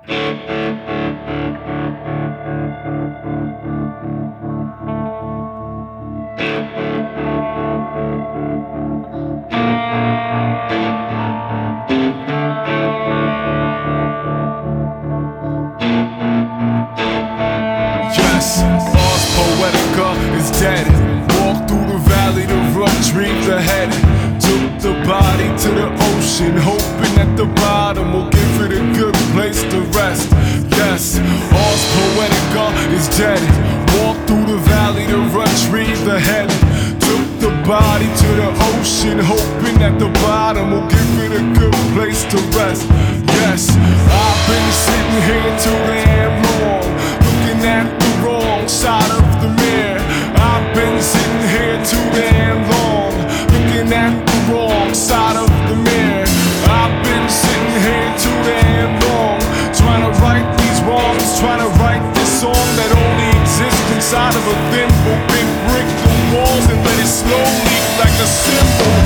Yes, Ars Poetica is dead. Walked through the valley to retrieve the head. Took the body to the ocean, hoping at the bottom will give it a good place to rest. Yes, Ars Poetica is dead. Walked through the valley to retrieve the head. Took the body to the ocean, hoping at the bottom will give it a good place to rest. Yes, I've been sitting here too damn long, looking at the wrong side of the mirror. I've been sitting here too damn long, looking at the wrong side of the mirror. I've been sitting here too damn long, trying to right these wrongs, trying to write this song that only exists inside of a thin open brick through walls and let it slow leak like a symbol.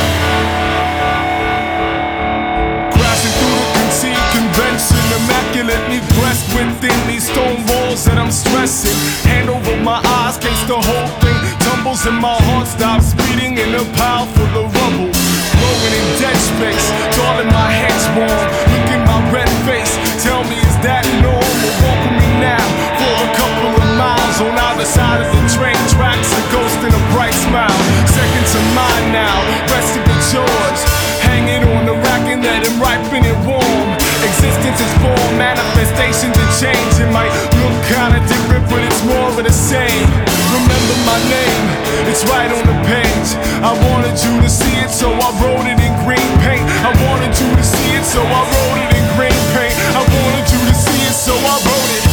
Crashing through the conceived convention, immaculately blessed within these stone walls that I'm stressing. Hand over my eyes, case the whole thing tumbles and my heart stops beating in a pile full of rubble. Rolling in dead space, darling, my head's warm. Look in my red face, tell me is that normal? Walk with me now for a couple of miles on either side of the train tracks, a ghost and a bright smile. Seconds of mine now, rest of it's yours. Hanging on the rack and let him ripen and warm. Existence is born, manifestations and change. It might look kinda different, but it's more of the same. Remember my name, it's right on the page. I wanted you to see it, so I wrote it in green paint. I wanted you to see it, so I wrote it in green paint. I wanted you to see it, so I wrote it.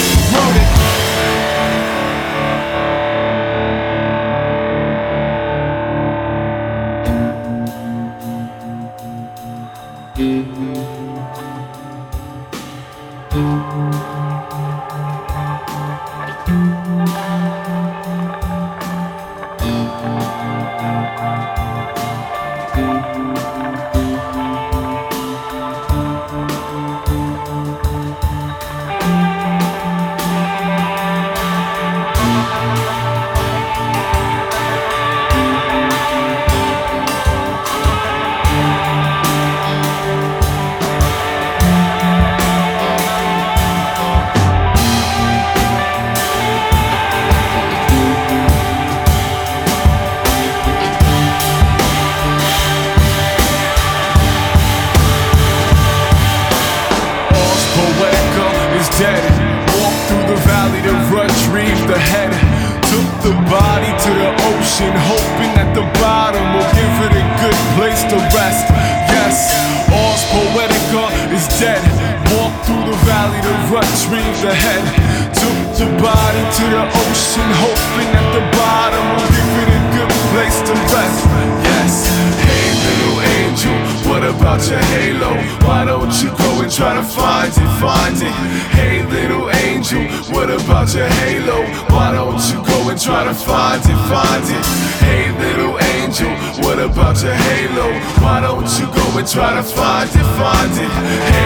Dead. Walked through the valley to retrieve the head. Took the body to the ocean, hoping at the bottom will give it a good place to rest. Yes, Ars Poetica is dead. Walked through the valley to retrieve the head. Took the body to the ocean, hoping at the bottom will give it a good place to rest. Yes, hey little angel, what about your halo? Why don't you go and try to find it, find it? Hey little angel, what about your halo? Why don't you go and try to find it, find it? Hey little angel, what about your halo? Why don't you go and try to find it, find it? Hey